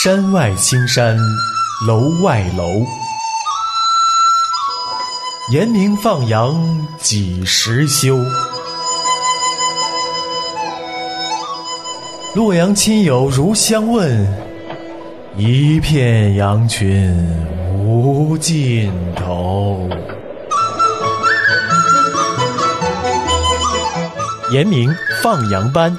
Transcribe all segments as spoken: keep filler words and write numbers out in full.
山外青山楼外楼，严明放羊几时休？洛阳亲友如相问，一片羊群无尽头。严明放羊班。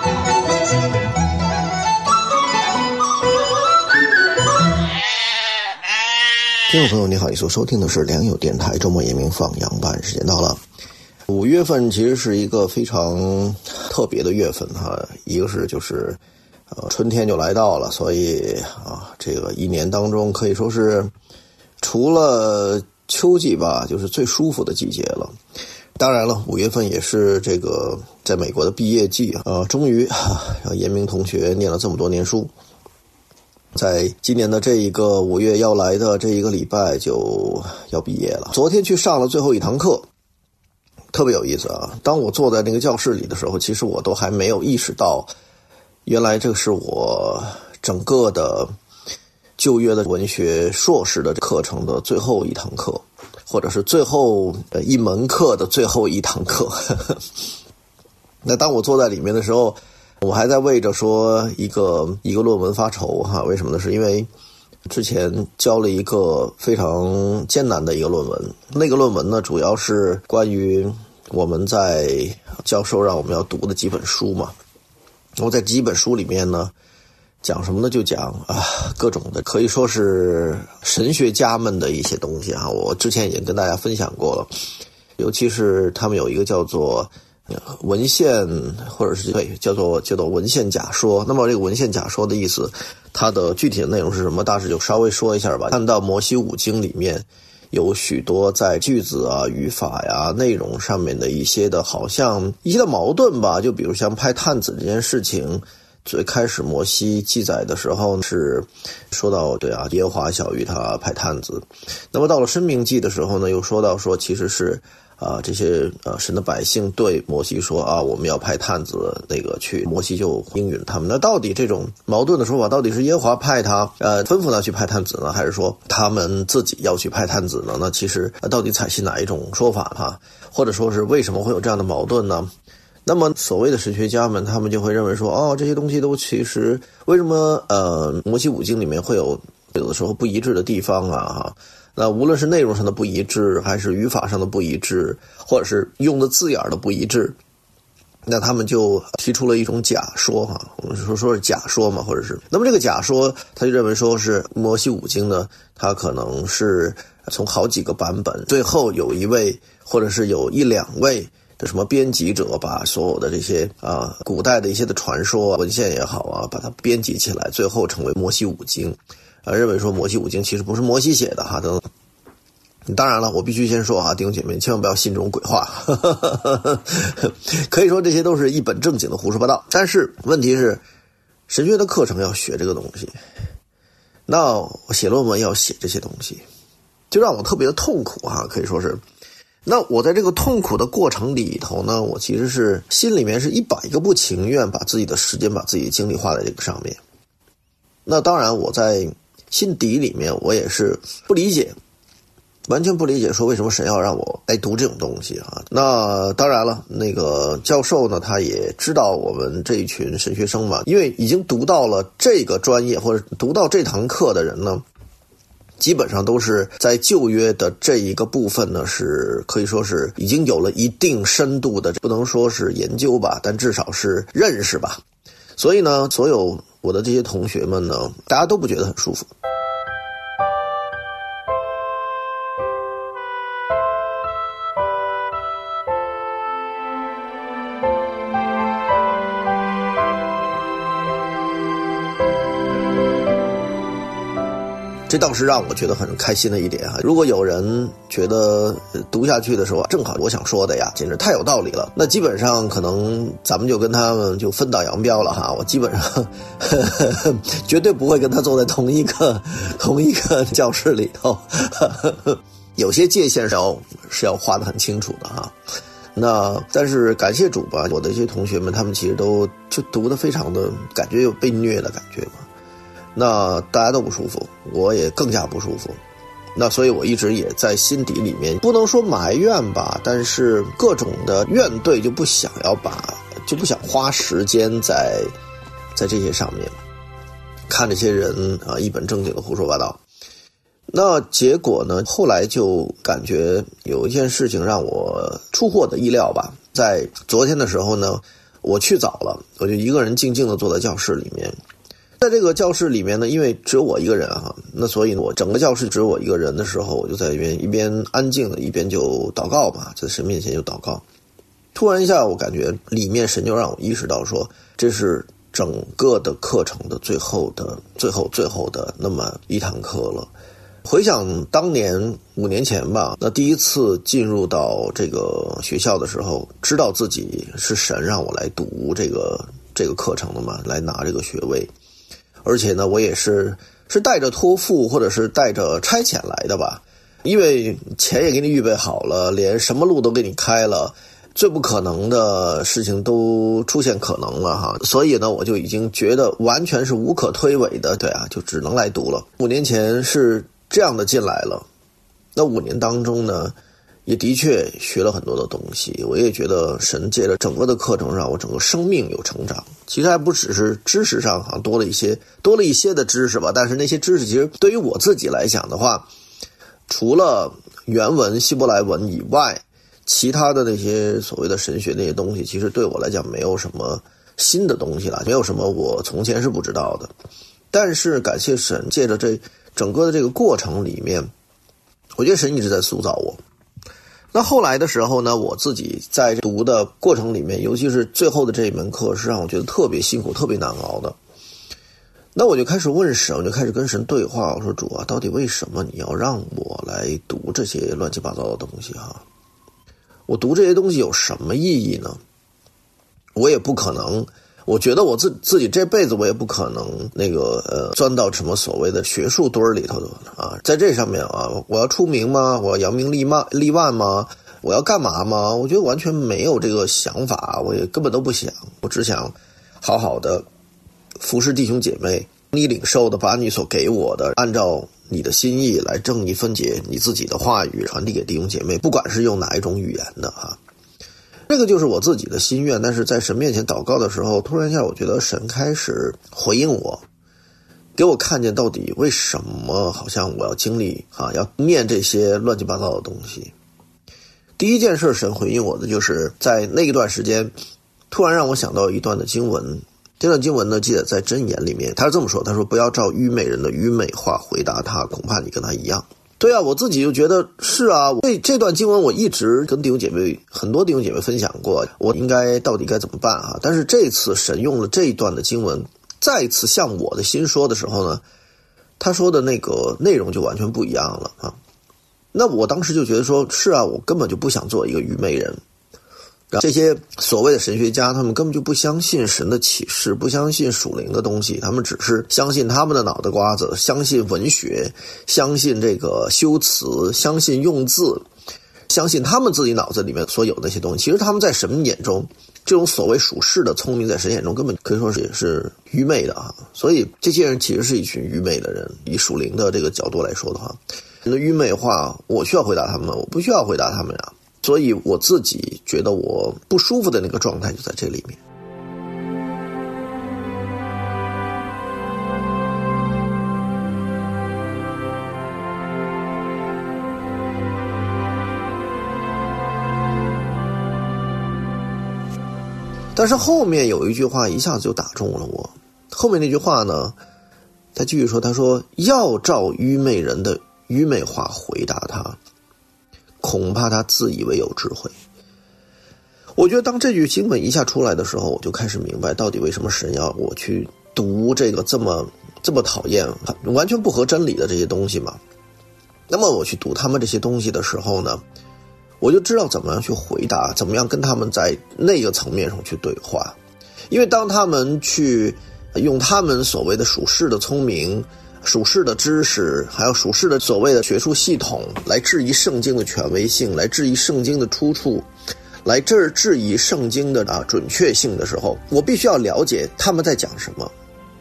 听众朋友你好，你所收听的是良友电台周末严明放羊班，时间到了。五月份其实是一个非常特别的月份哈，一个是就是呃春天就来到了，所以啊这个一年当中可以说是除了秋季吧，就是最舒服的季节了。当然了，五月份也是这个在美国的毕业季啊，呃终于让严明同学念了这么多年书，在今年的这一个五月要来的这一个礼拜就要毕业了。昨天去上了最后一堂课，特别有意思啊！当我坐在那个教室里的时候，其实我都还没有意识到，原来这是我整个的旧约的文学硕士的课程的最后一堂课，或者是最后一门课的最后一堂课。那当我坐在里面的时候，我还在为着说一个一个论文发愁哈，为什么呢？是因为之前教了一个非常艰难的一个论文，那个论文呢，主要是关于我们在教授让我们要读的几本书嘛。然后在几本书里面呢，讲什么呢？就讲啊各种的，可以说是神学家们的一些东西哈。我之前已经跟大家分享过了，尤其是他们有一个叫做文献，或者是对叫做叫做文献假说。那么这个文献假说的意思，它的具体的内容是什么？大致就稍微说一下吧。看到摩西五经里面有许多在句子啊、语法呀、内容上面的一些的，好像一些的矛盾吧。就比如像拍探子这件事情，最开始摩西记载的时候是说到对啊，耶和华晓谕他拍探子。那么到了申命记的时候呢，又说到说其实是啊，这些呃神的百姓对摩西说啊，我们要派探子那个去，摩西就应允他们。那到底这种矛盾的说法，到底是耶和华派他呃吩咐他去派探子呢，还是说他们自己要去派探子呢？那其实、呃、到底采信哪一种说法哈？或者说是为什么会有这样的矛盾呢？那么所谓的神学家们，他们就会认为说，哦，这些东西都其实为什么呃摩西五经里面会有有的时候不一致的地方啊哈？那无论是内容上的不一致，还是语法上的不一致，或者是用的字眼的不一致，那他们就提出了一种假说哈，我们说说是假说嘛，或者是那么这个假说，他就认为说是摩西五经呢，它可能是从好几个版本，最后有一位或者是有一两位的什么编辑者把所有的这些啊古代的一些的传说文献也好啊，把它编辑起来，最后成为摩西五经。啊，认为说摩西五经其实不是摩西写的哈，等等。当然了，我必须先说哈，弟兄姐妹千万不要信这种鬼话，可以说这些都是一本正经的胡说八道。但是问题是，神学的课程要学这个东西，那我写论文要写这些东西，就让我特别的痛苦哈，可以说是。那我在这个痛苦的过程里头呢，我其实是心里面是一百个不情愿，把自己的时间、把自己的精力花在这个上面。那当然，我在心底里面我也是不理解，完全不理解说为什么神要让我来读这种东西啊。那当然了，那个教授呢，他也知道我们这一群神学生嘛，因为已经读到了这个专业或者读到这堂课的人呢，基本上都是在旧约的这一个部分呢，是可以说是已经有了一定深度的，不能说是研究吧，但至少是认识吧。所以呢，所有我的这些同学们呢，大家都不觉得很舒服。这倒是让我觉得很开心的一点哈。如果有人觉得读下去的时候，正好我想说的呀，简直太有道理了，那基本上可能咱们就跟他们就分道扬镳了哈。我基本上呵呵呵绝对不会跟他坐在同一个同一个教室里头，呵呵有些界限是要是要画得很清楚的哈。那但是感谢主吧，我的这些同学们他们其实都就读得非常的感觉有被虐的感觉嘛。 那大家都不舒服，我也更加不舒服。那所以我一直也在心底里面，不能说埋怨吧，但是各种的怨怼，就不想要把就不想花时间在在这些上面，看这些人啊一本正经的胡说八道。那结果呢，后来就感觉有一件事情让我出乎我的意料吧。在昨天的时候呢，我去早了，我就一个人静静地坐在教室里面。在这个教室里面呢，因为只有我一个人哈，那所以我整个教室只有我一个人的时候，我就在一边一边安静的一边就祷告吧，在神面前就祷告。突然一下，我感觉里面神就让我意识到说，这是整个的课程的最后的最后最后的那么一堂课了。回想当年五年前吧，那第一次进入到这个学校的时候，知道自己是神让我来读这个这个课程的嘛，来拿这个学位。而且呢，我也是是带着托付或者是带着差遣来的吧，因为钱也给你预备好了，连什么路都给你开了，最不可能的事情都出现可能了哈，所以呢，我就已经觉得完全是无可推诿的，对啊，就只能来读了。五年前是这样的进来了，那五年当中呢，也的确学了很多的东西，我也觉得神借着整个的课程让我整个生命有成长。其实还不只是知识上好像多了一些多了一些的知识吧，但是那些知识其实对于我自己来讲的话，除了原文希伯来文以外，其他的那些所谓的神学那些东西，其实对我来讲没有什么新的东西了，没有什么我从前是不知道的。但是感谢神，借着这整个的这个过程里面，我觉得神一直在塑造我。那后来的时候呢，我自己在读的过程里面，尤其是最后的这一门课，是让我觉得特别辛苦特别难熬的。那我就开始问神，我就开始跟神对话，我说主啊，到底为什么你要让我来读这些乱七八糟的东西哈？我读这些东西有什么意义呢？我也不可能，我觉得我自自己这辈子我也不可能那个呃钻到什么所谓的学术堆里头的啊，在这上面啊，我要出名吗？我要扬名立万立万吗？我要干嘛吗？我觉得完全没有这个想法，我也根本都不想，我只想好好的服侍弟兄姐妹，你领受的把你所给我的，按照你的心意来正义分解你自己的话语，传递给弟兄姐妹，不管是用哪一种语言的啊。这个就是我自己的心愿，但是在神面前祷告的时候，突然一下我觉得神开始回应我，给我看见到底为什么好像我要经历啊，要念这些乱七八糟的东西。第一件事神回应我的就是在那一段时间，突然让我想到一段的经文，这段经文呢记载在箴言里面，他是这么说，他说不要照愚昧人的愚昧话回答他，恐怕你跟他一样。对啊，我自己就觉得是啊，这这段经文我一直跟弟兄姐妹很多弟兄姐妹分享过，我应该到底该怎么办啊？但是这次神用了这一段的经文再次向我的心说的时候呢，他说的那个内容就完全不一样了啊。那我当时就觉得说是啊，我根本就不想做一个愚昧人。这些所谓的神学家，他们根本就不相信神的启示，不相信属灵的东西，他们只是相信他们的脑袋瓜子，相信文学，相信这个修辞，相信用字，相信他们自己脑子里面所有的那些东西。其实他们在神眼中，这种所谓属世的聪明，在神眼中根本可以说是也是愚昧的啊。所以这些人其实是一群愚昧的人，以属灵的这个角度来说的话，人的愚昧话，我需要回答他们，我不需要回答他们啊。所以我自己觉得我不舒服的那个状态就在这里面。但是后面有一句话一下子就打中了我，后面那句话呢，他继续说，他说要照愚昧人的愚昧话回答他，恐怕他自以为有智慧。我觉得当这句经文一下出来的时候，我就开始明白到底为什么神要我去读这个这么这么讨厌完全不合真理的这些东西嘛。那么我去读他们这些东西的时候呢，我就知道怎么样去回答，怎么样跟他们在那个层面上去对话。因为当他们去用他们所谓的属世的聪明，属世的知识，还有属世的所谓的学术系统来质疑圣经的权威性，来质疑圣经的出处，来这儿质疑圣经的啊准确性的时候，我必须要了解他们在讲什么。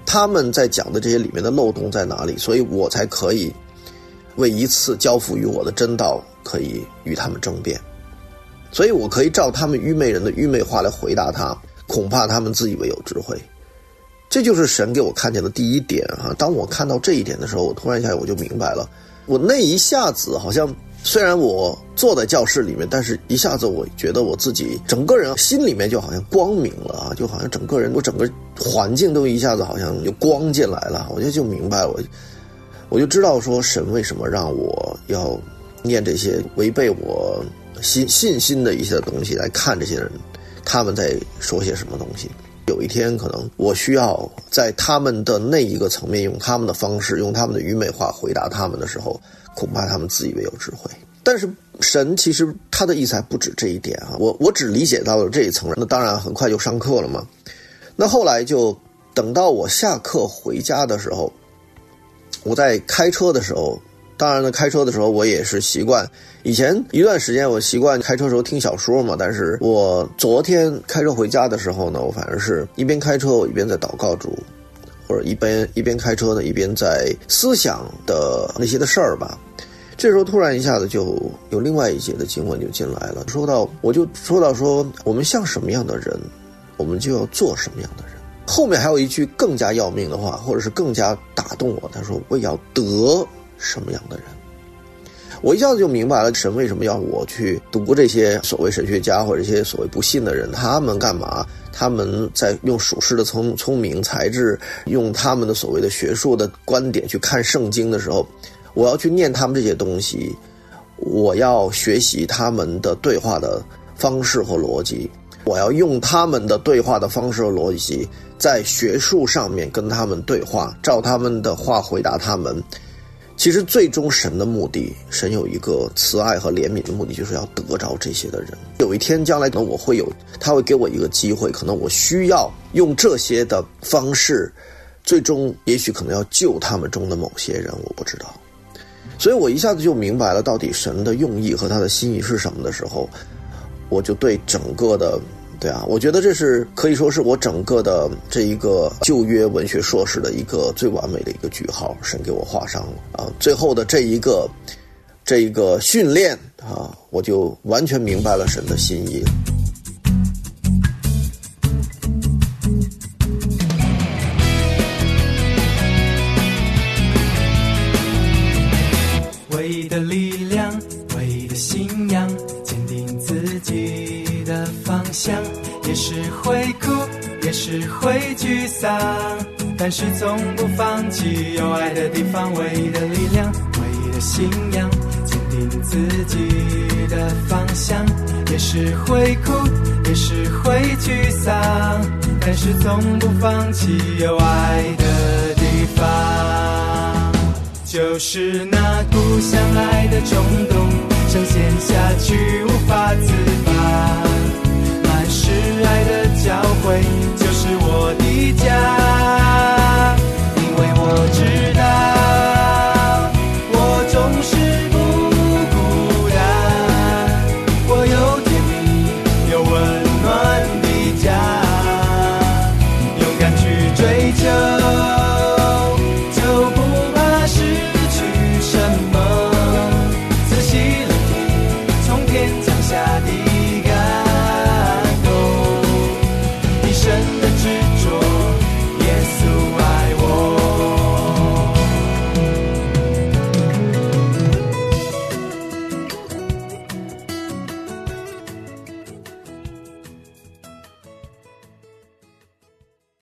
他们在讲的这些里面的漏洞在哪里，所以我才可以为一次交付于我的真道可以与他们争辩，所以我可以照他们愚昧人的愚昧话来回答他，恐怕他们自以为有智慧。这就是神给我看见的第一点啊！当我看到这一点的时候，我突然一下我就明白了，我那一下子好像虽然我坐在教室里面，但是一下子我觉得我自己整个人心里面就好像光明了啊，就好像整个人我整个环境都一下子好像就光进来了，我就就明白了，我我就知道说神为什么让我要念这些违背我信信心的一些东西来看这些人，他们在说些什么东西。有一天可能我需要在他们的那一个层面用他们的方式，用他们的愚昧话回答他们的时候，恐怕他们自以为有智慧。但是神其实他的意思还不止这一点啊，我我只理解到了这一层，那当然很快就上课了嘛。那后来就等到我下课回家的时候，我在开车的时候，当然呢开车的时候我也是习惯，以前一段时间我习惯开车的时候听小说嘛，但是我昨天开车回家的时候呢，我反而是一边开车我一边在祷告主，或者一边一边开车呢一边在思想的那些的事儿吧。这时候突然一下子就有另外一节的经文就进来了，说到我就说到说我们像什么样的人，我们就要做什么样的人。后面还有一句更加要命的话，或者是更加打动我，他说我要得什么样的人。我一下子就明白了神为什么要我去读这些所谓神学家或者这些所谓不信的人，他们干嘛，他们在用属世的聪聪明才智，用他们的所谓的学术的观点去看圣经的时候，我要去念他们这些东西，我要学习他们的对话的方式和逻辑，我要用他们的对话的方式和逻辑在学术上面跟他们对话，照他们的话回答他们。其实最终神的目的，神有一个慈爱和怜悯的目的，就是要得着这些的人。有一天将来可能我会有，他会给我一个机会，可能我需要用这些的方式，最终也许可能要救他们中的某些人，我不知道。所以我一下子就明白了到底神的用意和他的心意是什么的时候，我就对整个的对啊，我觉得这是可以说是我整个的这一个旧约文学硕士的一个最完美的一个句号，神给我画上了啊。最后的这一个这一个训练啊，我就完全明白了神的心意了。 唯一的力量，唯一的信仰，坚定自己的方向，也是会哭，也是会沮丧，但是从不放弃有爱的地方。唯一的力量，唯一的信仰，坚定自己的方向，也是会哭，也是会沮丧，但是从不放弃有爱的地方。就是那故乡爱的冲动，呈现下去